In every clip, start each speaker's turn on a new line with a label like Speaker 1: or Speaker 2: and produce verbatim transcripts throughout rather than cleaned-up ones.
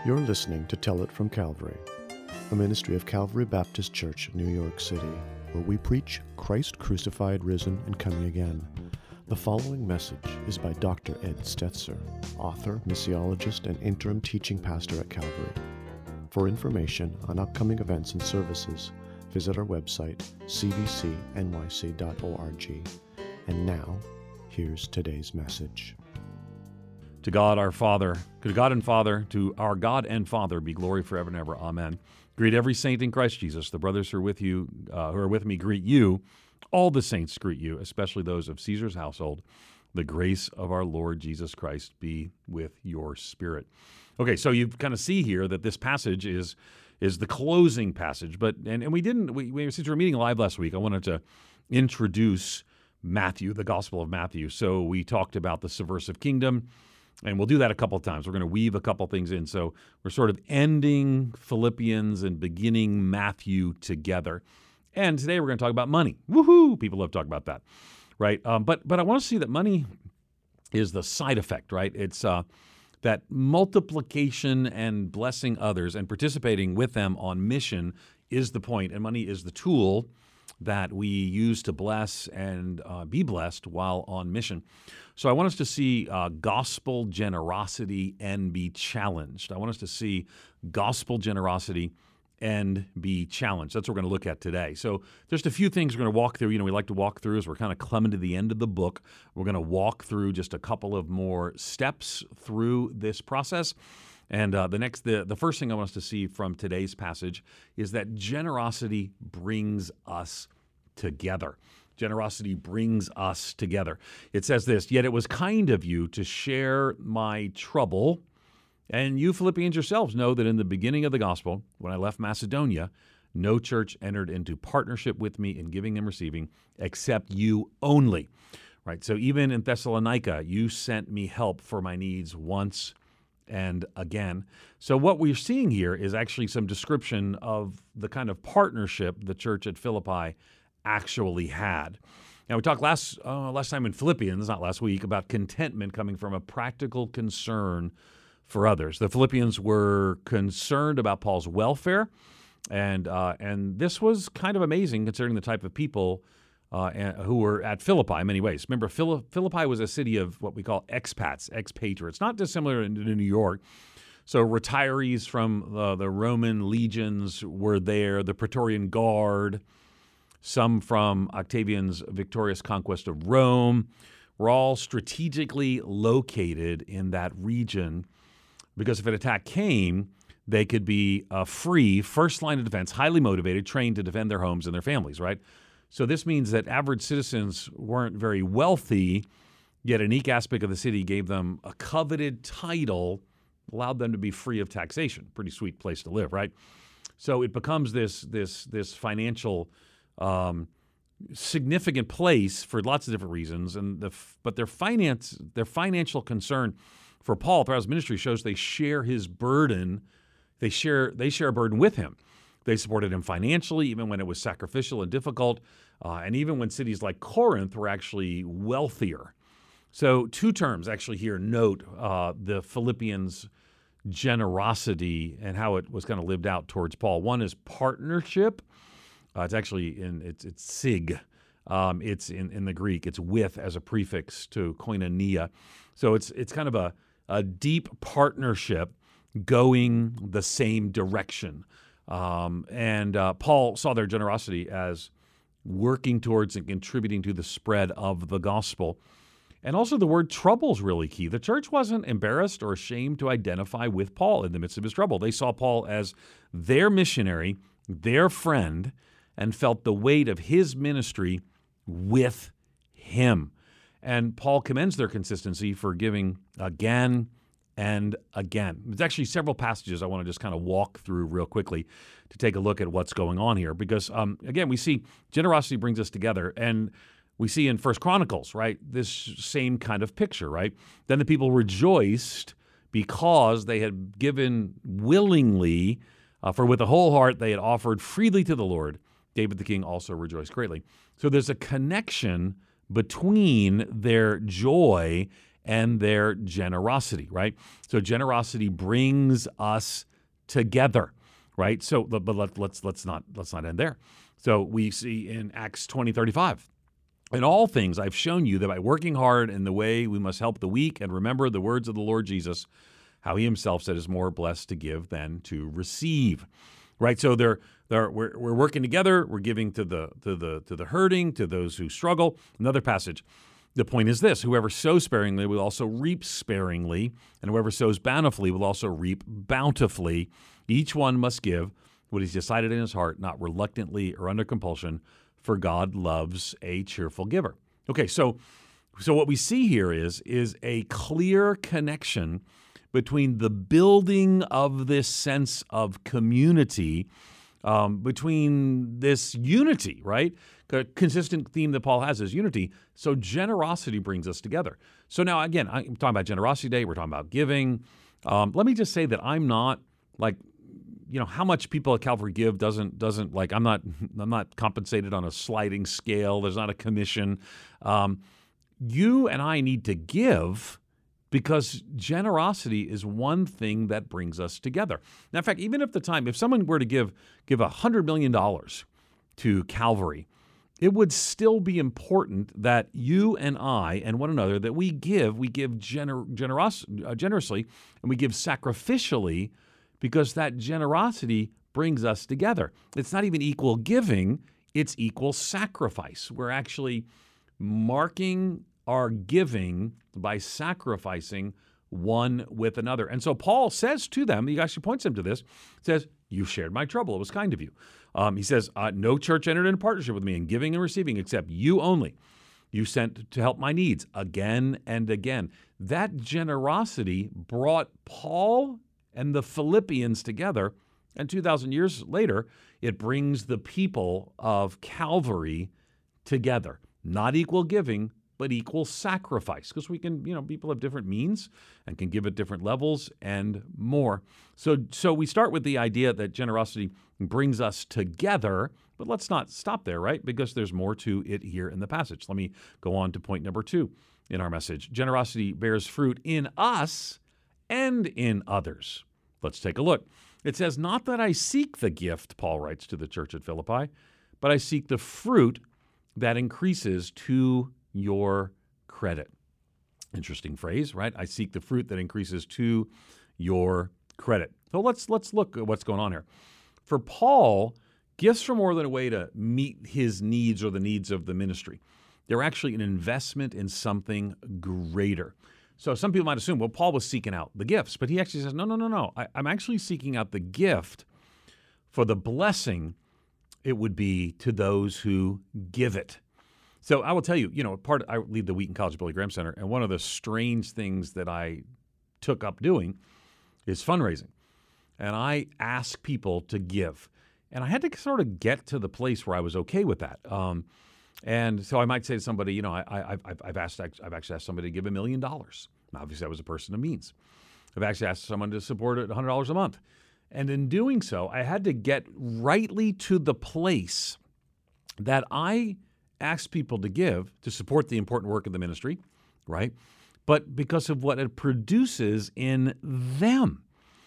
Speaker 1: You're listening to Tell It from Calvary, a ministry of Calvary Baptist Church, New York City, where we preach Christ crucified, risen, and coming again. The following message is by Doctor Ed Stetzer, author, missiologist, and interim teaching pastor at Calvary. For information on upcoming events and services, visit our website, c b c n y c dot org. And now, here's today's message.
Speaker 2: To God our Father, to God and Father, to our God and Father be glory forever and ever. Amen. Greet every saint in Christ Jesus. The brothers who are with you, uh, who are with me, greet you. All the saints greet you, especially those of Caesar's household. The grace of our Lord Jesus Christ be with your spirit. Okay, so you kind of see here that this passage is is the closing passage, but and, and we didn't. We, we since we were meeting live last week, I wanted to introduce Matthew, the Gospel of Matthew. So we talked about the subversive kingdom. And we'll do that a couple of times. We're going to weave a couple things in. So we're sort of ending Philippians and beginning Matthew together. And today we're going to talk about money. Woohoo! People love to talk about that, right? Um, but but I want to see that money is the side effect, right? It's uh, that multiplication and blessing others and participating with them on mission is the point. And money is the tool that we use to bless and uh, be blessed while on mission. So I want us to see uh, gospel generosity and be challenged. I want us to see gospel generosity and be challenged. That's what we're going to look at today. So just a few things we're going to walk through. You know, we like to walk through as we're kind of coming to the end of the book. We're going to walk through just a couple of more steps through this process. And uh, the next, the, the first thing I want us to see from today's passage is that generosity brings us together. Generosity brings us together. It says this, yet it was kind of you to share my trouble. And you Philippians yourselves know that in the beginning of the gospel, when I left Macedonia, no church entered into partnership with me in giving and receiving except you only. Right. So even in Thessalonica, you sent me help for my needs once and again. So what we're seeing here is actually some description of the kind of partnership the church at Philippi actually had. Now, we talked last uh, last time in Philippians, not last week, about contentment coming from a practical concern for others. The Philippians were concerned about Paul's welfare, and uh, and this was kind of amazing considering the type of people Uh, who were at Philippi in many ways. Remember, Philippi was a city of what we call expats, expatriates, not dissimilar to New York. So retirees from uh, the Roman legions were there, the Praetorian Guard, some from Octavian's victorious conquest of Rome, were all strategically located in that region because if an attack came, they could be uh, free, first line of defense, highly motivated, trained to defend their homes and their families, right? So this means that average citizens weren't very wealthy, yet a unique aspect of the city gave them a coveted title, allowed them to be free of taxation. Pretty sweet place to live, right? So it becomes this this this financial um, significant place for lots of different reasons, and the but their finance their financial concern for Paul throughout his ministry shows they share his burden. They share they share a burden with him. They supported him financially, even when it was sacrificial and difficult, uh, and even when cities like Corinth were actually wealthier. So two terms actually here note uh, the Philippians' generosity and how it was kind of lived out towards Paul. One is partnership. Uh, it's actually in it's it's sig. Um, it's in, in the Greek. It's with as a prefix to koinonia. So it's it's kind of a, a deep partnership going the same direction. Um, and uh, Paul saw their generosity as working towards and contributing to the spread of the gospel. And also the word trouble is really key. The church wasn't embarrassed or ashamed to identify with Paul in the midst of his trouble. They saw Paul as their missionary, their friend, and felt the weight of his ministry with him. And Paul commends their consistency for giving again and again. There's actually several passages I want to just kind of walk through real quickly to take a look at what's going on here. Because, um, again, we see generosity brings us together. And we see in First Chronicles, right, this same kind of picture, right? Then the people rejoiced because they had given willingly, uh, for with a whole heart they had offered freely to the Lord. David the king also rejoiced greatly. So there's a connection between their joy and their generosity, right? So generosity brings us together, right? So, but let, let's let's not let's not end there. So we see in Acts twenty thirty-five, in all things I've shown you that by working hard in the way we must help the weak and remember the words of the Lord Jesus, how he himself said is more blessed to give than to receive, right? So they're they're we're we're working together. We're giving to the to the to the hurting, to those who struggle. Another passage. The point is this: whoever sows sparingly will also reap sparingly, and whoever sows bountifully will also reap bountifully. Each one must give what he's decided in his heart, not reluctantly or under compulsion, for God loves a cheerful giver. Okay, so so what we see here is, is a clear connection between the building of this sense of community, um, between this unity, right? A consistent theme that Paul has is unity. So generosity brings us together. So now, again, I'm talking about Generosity Day. We're talking about giving. Um, let me just say that I'm not like, you know, how much people at Calvary give doesn't doesn't like I'm not I'm not compensated on a sliding scale. There's not a commission. Um, you and I need to give because generosity is one thing that brings us together. Now, in fact, even if the time if someone were to give give a hundred million dollars to Calvary, it would still be important that you and I and one another, that we give, we give gener- generos- uh, generously, and we give sacrificially, because that generosity brings us together. It's not even equal giving, it's equal sacrifice. We're actually marking our giving by sacrificing one with another. And so Paul says to them, he actually points them to this, says, you shared my trouble. It was kind of you. Um, he says, uh, no church entered into partnership with me in giving and receiving except you only. You sent to help my needs again and again. That generosity brought Paul and the Philippians together, and two thousand years later, it brings the people of Calvary together. Not equal giving, but equal sacrifice, because we can, you know, people have different means and can give at different levels and more. So, so we start with the idea that generosity brings us together, but let's not stop there, right? Because there's more to it here in the passage. Let me go on to point number two in our message. Generosity bears fruit in us and in others. Let's take a look. It says, not that I seek the gift, Paul writes to the church at Philippi, but I seek the fruit that increases to your credit. Interesting phrase, right? I seek the fruit that increases to your credit. So let's let's look at what's going on here. For Paul, gifts are more than a way to meet his needs or the needs of the ministry. They're actually an investment in something greater. So some people might assume, well, Paul was seeking out the gifts, but he actually says, no, no, no, no. I, I'm actually seeking out the gift for the blessing it would be to those who give it. So I will tell you, you know, part of, I lead the Wheaton College Billy Graham Center, and one of the strange things that I took up doing is fundraising. And I ask people to give. And I had to sort of get to the place where I was okay with that. Um, and so I might say to somebody, you know, I, I, I've, I've asked, I've actually asked somebody to give a million dollars. Obviously, I was a person of means. I've actually asked someone to support it one hundred dollars a month. And in doing so, I had to get rightly to the place that I ask people to give to support the important work of the ministry, right? But because of what it produces in them.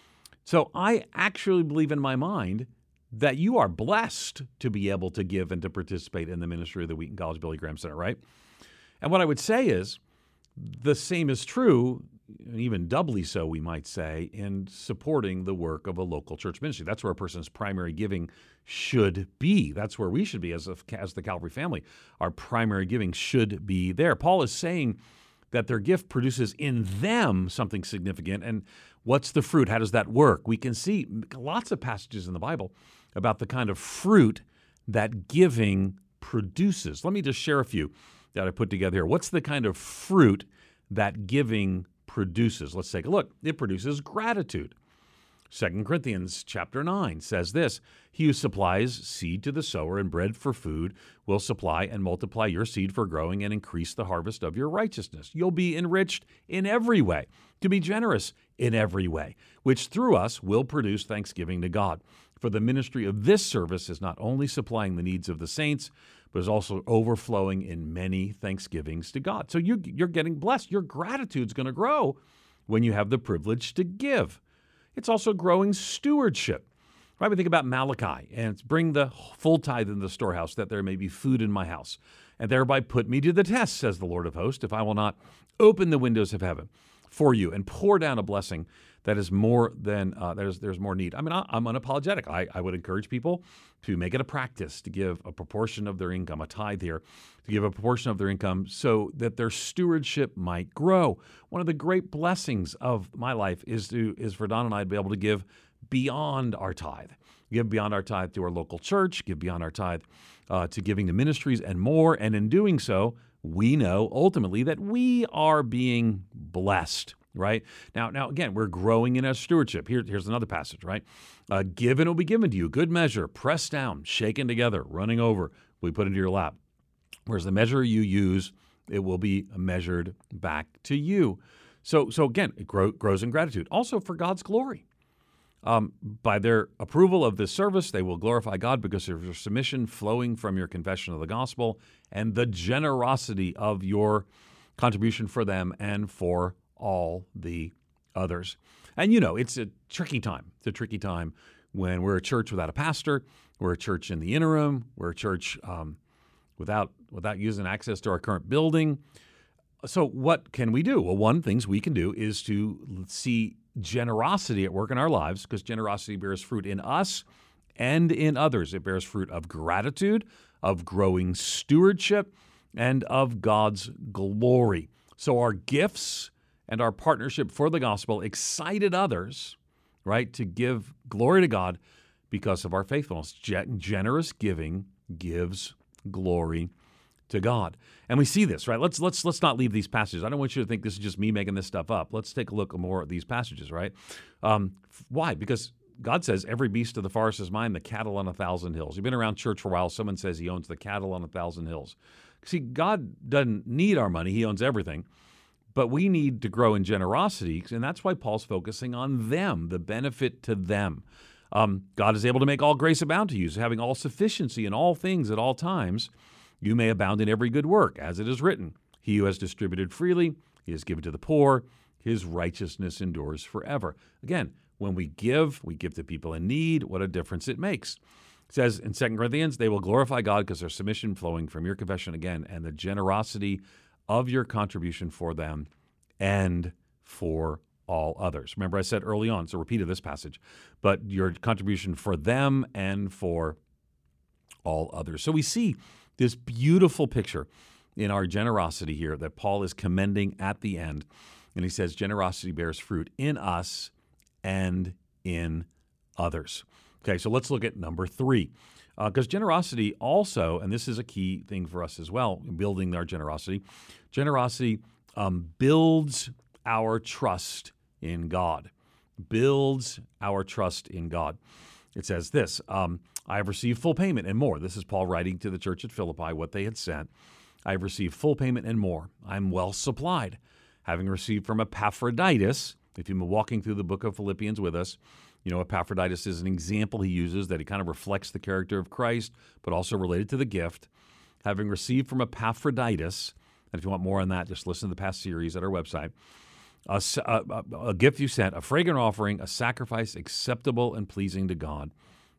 Speaker 2: So I actually believe in my mind that you are blessed to be able to give and to participate in the ministry of the Wheaton College Billy Graham Center, right? And what I would say is the same is true, even doubly so, we might say, in supporting the work of a local church ministry. That's where a person's primary giving should be. That's where we should be as, a, as the Calvary family. Our primary giving should be there. Paul is saying that their gift produces in them something significant. And what's the fruit? How does that work? We can see lots of passages in the Bible about the kind of fruit that giving produces. Let me just share a few that I put together here. What's the kind of fruit that giving produces? Let's take a look. It produces gratitude. Second Corinthians chapter nine says this, he who supplies seed to the sower and bread for food will supply and multiply your seed for growing and increase the harvest of your righteousness. You'll be enriched in every way, to be generous in every way, which through us will produce thanksgiving to God. For the ministry of this service is not only supplying the needs of the saints, but is also overflowing in many thanksgivings to God. So you, you're getting blessed. Your gratitude's going to grow when you have the privilege to give. It's also growing stewardship. Right? We think about Malachi, and it's bring the full tithe in the storehouse, that there may be food in my house, and thereby put me to the test, says the Lord of hosts, if I will not open the windows of heaven for you and pour down a blessing that is more than, uh, there's, there's more need. I mean, I, I'm unapologetic. I, I would encourage people to make it a practice to give a proportion of their income, a tithe here, to give a proportion of their income so that their stewardship might grow. One of the great blessings of my life is to is for Don and I to be able to give beyond our tithe. Give beyond our tithe to our local church, give beyond our tithe uh, to giving to ministries and more. And in doing so, we know ultimately that we are being blessed, right? Now, now again, we're growing in our stewardship. Here, here's another passage, right? Uh, give and it will be given to you. Good measure, pressed down, shaken together, running over, will be put into your lap. Whereas the measure you use, it will be measured back to you. So, so again, it grow, grows in gratitude. Also for God's glory. Um, by their approval of this service, they will glorify God because of your submission flowing from your confession of the gospel and the generosity of your contribution for them and for all the others. And you know, it's a tricky time. It's a tricky time when we're a church without a pastor, we're a church in the interim, we're a church um, without without using access to our current building. So what can we do? Well, one things we can do is to see generosity at work in our lives, because generosity bears fruit in us and in others. It bears fruit of gratitude, of growing stewardship, and of God's glory. So our gifts and our partnership for the gospel excited others, right, to give glory to God because of our faithfulness. Generous giving gives glory to God. And we see this, right? Let's let's let's not leave these passages. I don't want you to think this is just me making this stuff up. Let's take a look more at these passages, right? Um, why? Because God says, every beast of the forest is mine, the cattle on a thousand hills. You've been around church for a while. Someone says he owns the cattle on a thousand hills. See, God doesn't need our money. He owns everything. But we need to grow in generosity, and that's why Paul's focusing on them, the benefit to them. Um, God is able to make all grace abound to you, so having all sufficiency in all things at all times, you may abound in every good work, as it is written. He who has distributed freely, he has given to the poor. His righteousness endures forever. Again, when we give, we give to people in need. What a difference it makes. It says in Second Corinthians, they will glorify God because their submission flowing from your confession again and the generosity of your contribution for them and for all others. Remember, I said early on, it's a repeat of this passage, but your contribution for them and for all others. So we see this beautiful picture in our generosity here that Paul is commending at the end. And he says, generosity bears fruit in us and in others. Okay, so let's look at number three. Because uh, generosity also, and this is a key thing for us as well, in building our generosity, generosity um, builds our trust in God. Builds our trust in God. It says this, um, I have received full payment and more. This is Paul writing to the church at Philippi, what they had sent. I have received full payment and more. I'm well supplied, having received from Epaphroditus. If you've been walking through the book of Philippians with us, you know, Epaphroditus is an example he uses that he kind of reflects the character of Christ, but also related to the gift. Having received from Epaphroditus, and if you want more on that, just listen to the past series at our website, a, a, a gift you sent, a fragrant offering, a sacrifice acceptable and pleasing to God.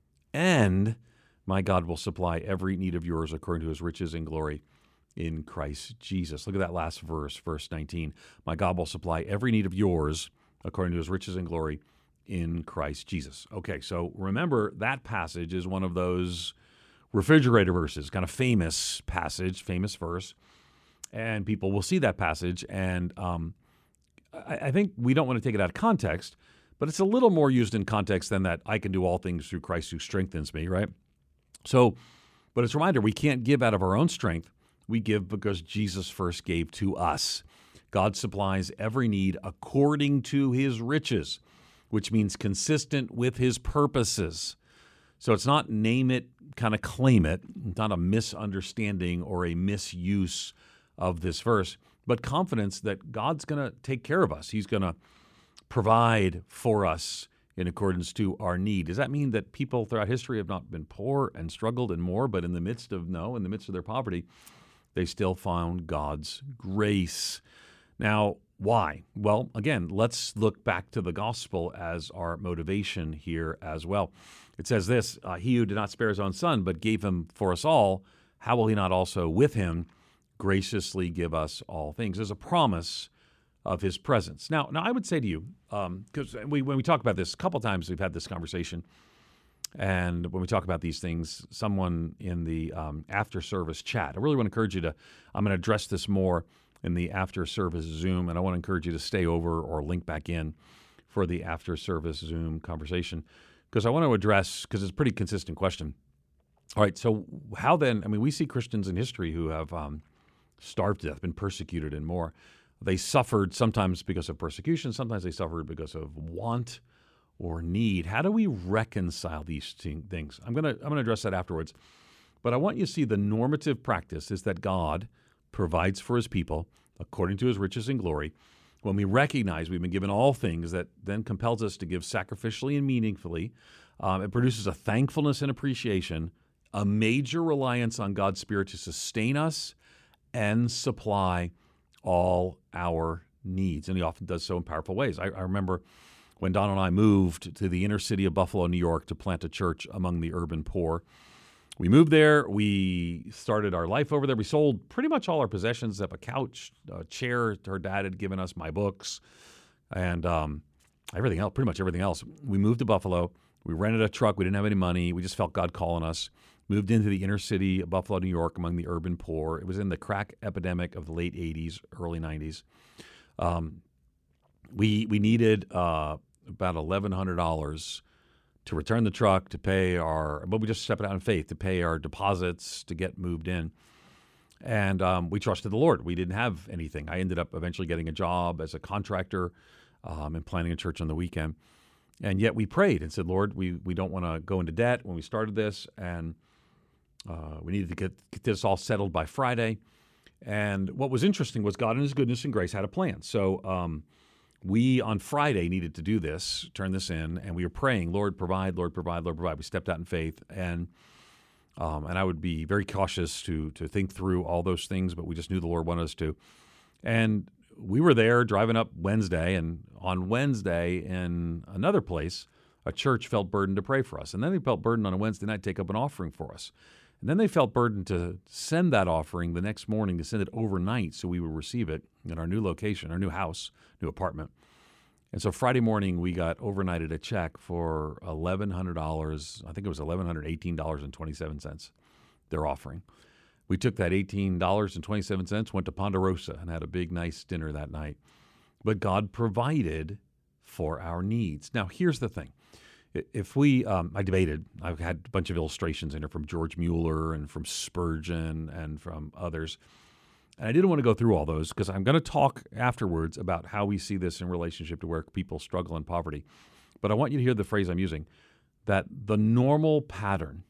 Speaker 2: And my God will supply every need of yours according to his riches and glory in Christ Jesus. Look at that last verse, verse nineteen. My God will supply every need of yours according to his riches and glory in Christ Jesus. Okay, so remember that passage is one of those refrigerator verses, kind of famous passage, famous verse, and people will see that passage, and um, I, I think we don't want to take it out of context, but it's a little more used in context than that I can do all things through Christ who strengthens me, right? So, but it's a reminder, we can't give out of our own strength. We give because Jesus first gave to us. God supplies every need according to his riches, which means consistent with his purposes. So it's not name it, kind of claim it. It's not a misunderstanding or a misuse of this verse, but confidence that God's going to take care of us. He's going to provide for us in accordance to our need. Does that mean that people throughout history have not been poor and struggled and more, but in the midst of, no, in the midst of their poverty, they still found God's grace? Now, why? Well, again, let's look back to the gospel as our motivation here as well. It says this, uh, he who did not spare his own son, but gave him for us all, how will he not also with him graciously give us all things? There's a promise of his presence. Now, now I would say to you, because um, we, when we talk about this, a couple times we've had this conversation, and when we talk about these things, someone in the um, after-service chat, I really want to encourage you to, I'm going to address this more in the after-service Zoom, and I want to encourage you to stay over or link back in for the after-service Zoom conversation, because I want to address, because it's a pretty consistent question. All right, so how then, I mean, we see Christians in history who have um, starved to death, been persecuted and more. They suffered sometimes because of persecution, sometimes they suffered because of want or need. How do we reconcile these things? I'm going to I'm going to address that afterwards. But I want you to see the normative practice is that God provides for his people according to his riches and glory. When we recognize we've been given all things, that then compels us to give sacrificially and meaningfully. Um, it produces a thankfulness and appreciation, a major reliance on God's Spirit to sustain us and supply all our needs. And he often does so in powerful ways. I, I remember when Don and I moved to the inner city of Buffalo, New York, to plant a church among the urban poor. We moved there. We started our life over there. We sold pretty much all our possessions, except a couch, a chair her dad had given us, my books, and um, everything else, pretty much everything else. We moved to Buffalo. We rented a truck. We didn't have any money. We just felt God calling us. Moved into the inner city of Buffalo, New York, among the urban poor. It was in the crack epidemic of the late eighties, early nineties. Um, we we needed uh, about eleven hundred dollars to return the truck, to pay our, but we just stepped out in faith, to pay our deposits, to get moved in. And um, we trusted the Lord. We didn't have anything. I ended up eventually getting a job as a contractor um, and planning a church on the weekend. And yet we prayed and said, Lord, we, we don't want to go into debt when we started this, and uh, we needed to get, get this all settled by Friday. And what was interesting was God in his goodness and grace had a plan. So um, we, on Friday, needed to do this, turn this in, and we were praying, Lord, provide, Lord, provide, Lord, provide. We stepped out in faith, and um, and I would be very cautious to to think through all those things, but we just knew the Lord wanted us to. And we were there driving up Wednesday, and on Wednesday in another place, a church felt burdened to pray for us. And then they felt burdened on a Wednesday night to take up an offering for us. And then they felt burdened to send that offering the next morning, to send it overnight so we would receive it in our new location, our new house, new apartment. And so Friday morning, we got overnighted a check for eleven hundred dollars. I think it was one thousand one hundred eighteen dollars and twenty-seven cents, their offering. We took that eighteen dollars and twenty-seven cents, went to Ponderosa, and had a big, nice dinner that night. But God provided for our needs. Now, here's the thing. If we, um, I debated, I've had a bunch of illustrations in here from George Mueller and from Spurgeon and from others. And I didn't want to go through all those because I'm going to talk afterwards about how we see this in relationship to where people struggle in poverty. But I want you to hear the phrase I'm using, that the normal pattern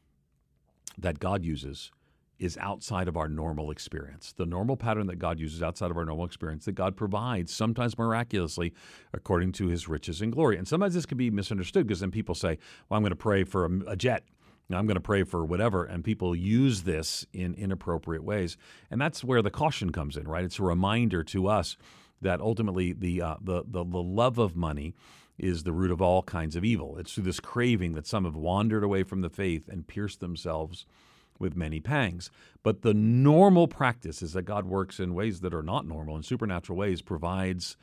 Speaker 2: that God uses is outside of our normal experience. The normal pattern that God uses outside of our normal experience, that God provides, sometimes miraculously, according to his riches and glory. And sometimes this can be misunderstood because then people say, well, I'm going to pray for a, a jet. I'm going to pray for whatever. And people use this in inappropriate ways. And that's where the caution comes in, right? It's a reminder to us that ultimately the, uh, the, the, the love of money is the root of all kinds of evil. It's through this craving that some have wandered away from the faith and pierced themselves with many pangs. But the normal practice is that God works in ways that are not normal, in supernatural ways, provides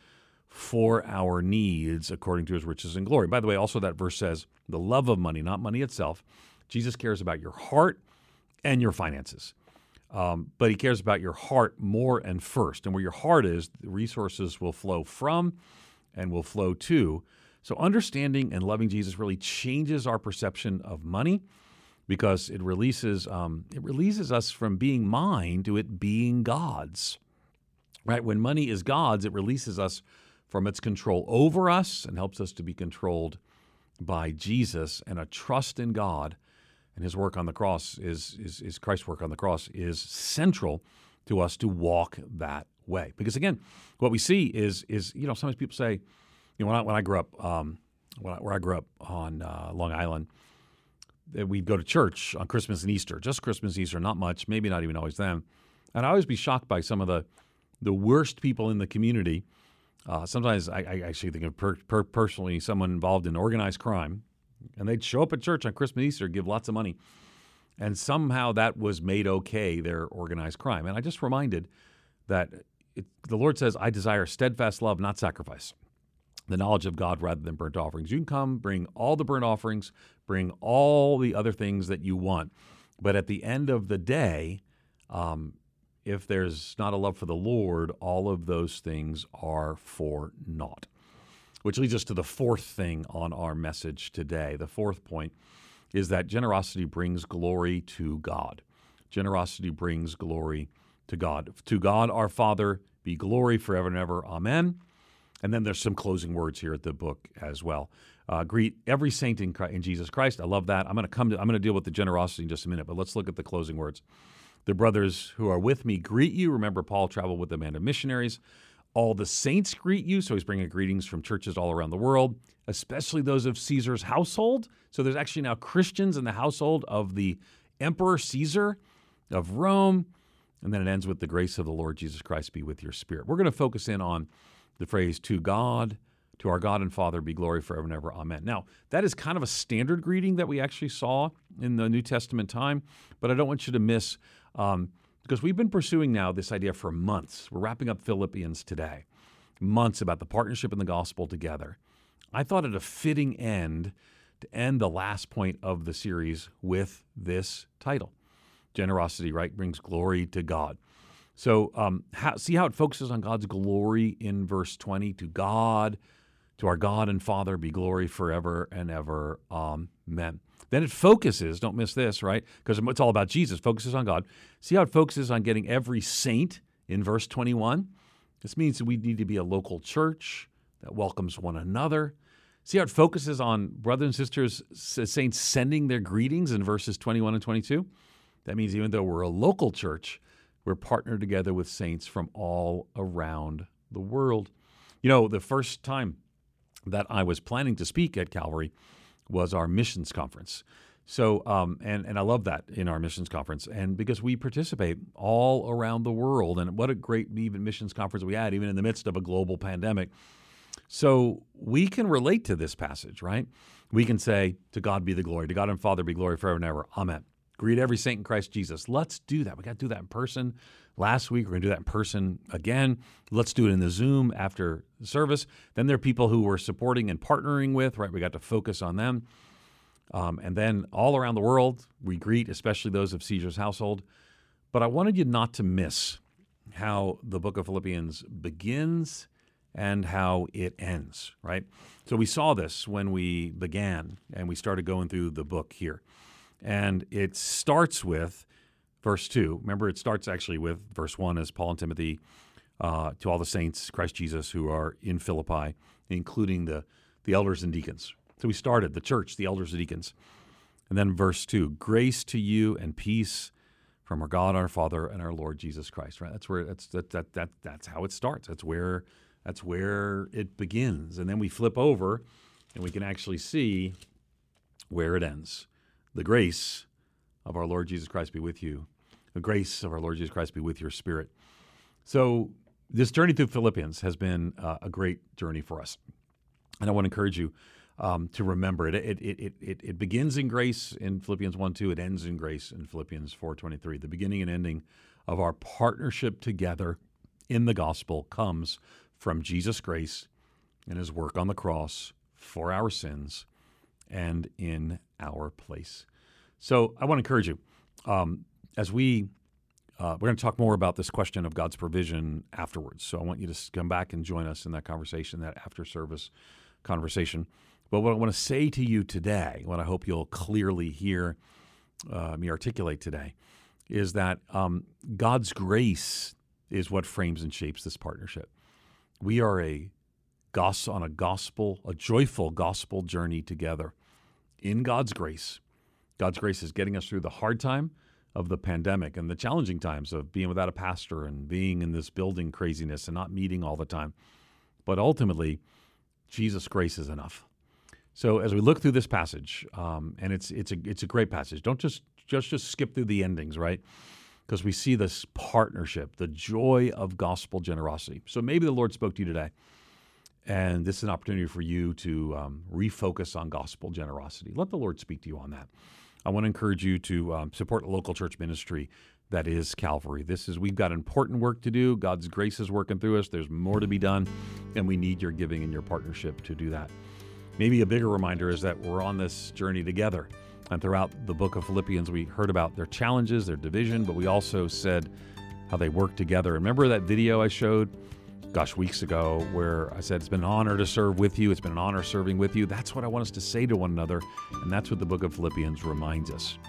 Speaker 2: for our needs according to his riches and glory. By the way, also that verse says the love of money, not money itself. Jesus cares about your heart and your finances. Um, but he cares about your heart more and first. And where your heart is, the resources will flow from and will flow to. So understanding and loving Jesus really changes our perception of money, because it releases um, it releases us from being mine to it being God's. Right? When money is God's, it releases us from its control over us and helps us to be controlled by Jesus. And a trust in God and his work on the cross is, is, is Christ's work on the cross is central to us to walk that way. Because again, what we see is, is you know, sometimes people say, you know, when I, when I grew up, um, when I- where I grew up on uh, Long Island, that we'd go to church on Christmas and Easter, just Christmas and Easter, not much, maybe not even always then. And I always be shocked by some of the the worst people in the community. Uh, sometimes I, I actually think of per, per, personally someone involved in organized crime, and they'd show up at church on Christmas and Easter, give lots of money, and somehow that was made okay, their organized crime. And I just reminded that it, the Lord says, I desire steadfast love, not sacrifice, the knowledge of God rather than burnt offerings. You can come, bring all the burnt offerings, bring all the other things that you want. But at the end of the day, um, if there's not a love for the Lord, all of those things are for naught. Which leads us to the fourth thing on our message today. The fourth point is that generosity brings glory to God. Generosity brings glory to God. To God our Father be glory forever and ever. Amen. And then there's some closing words here at the book as well. Uh, greet every saint in, Christ, in Jesus Christ. I love that. I'm going to come to. I'm going to deal with the generosity in just a minute, but let's look at the closing words. The brothers who are with me greet you. Remember, Paul traveled with a band of missionaries. All the saints greet you. So he's bringing greetings from churches all around the world, especially those of Caesar's household. So there's actually now Christians in the household of the Emperor Caesar of Rome. And then it ends with the grace of the Lord Jesus Christ be with your spirit. We're going to focus in on the phrase, to God, to our God and Father be glory forever and ever. Amen. Now, that is kind of a standard greeting that we actually saw in the New Testament time, but I don't want you to miss, um, because we've been pursuing now this idea for months. We're wrapping up Philippians today, months about the partnership and the gospel together. I thought it a fitting end to end the last point of the series with this title. Generosity, right, brings glory to God. So um, how, see how it focuses on God's glory in verse twenty. To God, to our God and Father be glory forever and ever. Amen. Then it focuses, don't miss this, right? Because it's all about Jesus, focuses on God. See how it focuses on getting every saint in verse twenty-one? This means that we need to be a local church that welcomes one another. See how it focuses on brothers and sisters, saints sending their greetings in verses twenty-one and twenty-two? That means even though we're a local church, we're partnered together with saints from all around the world. You know, the first time that I was planning to speak at Calvary was our missions conference. So, um, and, and I love that in our missions conference. And because we participate all around the world, and what a great even missions conference we had, even in the midst of a global pandemic. So we can relate to this passage, right? We can say, to God be the glory, to God and Father be glory forever and ever. Amen. Greet every saint in Christ Jesus. Let's do that. We got to do that in person. Last week, we're going to do that in person again. Let's do it in the Zoom after the service. Then there are people who we're supporting and partnering with, right? We got to focus on them. Um, and then all around the world, we greet, especially those of Caesar's household. But I wanted you not to miss how the book of Philippians begins and how it ends, right? So we saw this when we began and we started going through the book here. And it starts with verse two. Remember, it starts actually with verse one as Paul and Timothy uh, to all the saints, Christ Jesus, who are in Philippi, including the, the elders and deacons. So we started the church, the elders and deacons. And then verse two, grace to you and peace from our God, our Father, and our Lord Jesus Christ. Right? That's where that's that that that that's how it starts. That's where that's where it begins. And then we flip over and we can actually see where it ends. The grace of our Lord Jesus Christ be with you. The grace of our Lord Jesus Christ be with your spirit. So this journey through Philippians has been uh, a great journey for us. And I want to encourage you um, to remember it. It, it, it, it. it begins in grace in Philippians one two. It ends in grace in Philippians four twenty-three. The beginning and ending of our partnership together in the gospel comes from Jesus' grace and his work on the cross for our sins and in our place. So I want to encourage you, um, as we, uh, we're going to talk more about this question of God's provision afterwards. So I want you to come back and join us in that conversation, that after-service conversation. But what I want to say to you today, what I hope you'll clearly hear uh, me articulate today, is that um, God's grace is what frames and shapes this partnership. We are a gos- on a gospel, a joyful gospel journey together in God's grace. God's grace is getting us through the hard time of the pandemic and the challenging times of being without a pastor and being in this building craziness and not meeting all the time. But ultimately, Jesus' grace is enough. So as we look through this passage, um, and it's it's a it's a great passage. Don't just just just skip through the endings, right? Because we see this partnership, the joy of gospel generosity. So maybe the Lord spoke to you today, and this is an opportunity for you to um, refocus on gospel generosity. Let the Lord speak to you on that. I want to encourage you to um, support a local church ministry that is Calvary. This is we've got important work to do. God's grace is working through us. There's more to be done, and we need your giving and your partnership to do that. Maybe a bigger reminder is that we're on this journey together. And throughout the book of Philippians, we heard about their challenges, their division, but we also said how they work together. Remember that video I showed, gosh, weeks ago, where I said it's been an honor to serve with you. It's been an honor serving with you. That's what I want us to say to one another, and that's what the book of Philippians reminds us.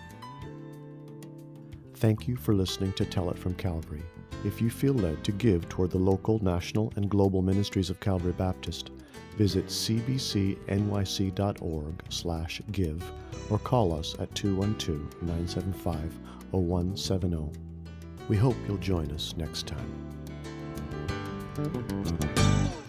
Speaker 1: Thank you for listening to Tell It from Calvary. If you feel led to give toward the local, national, and global ministries of Calvary Baptist, visit c b c n y c dot org slash give or call us at two one two, nine seven five, zero one seven zero. We hope you'll join us next time.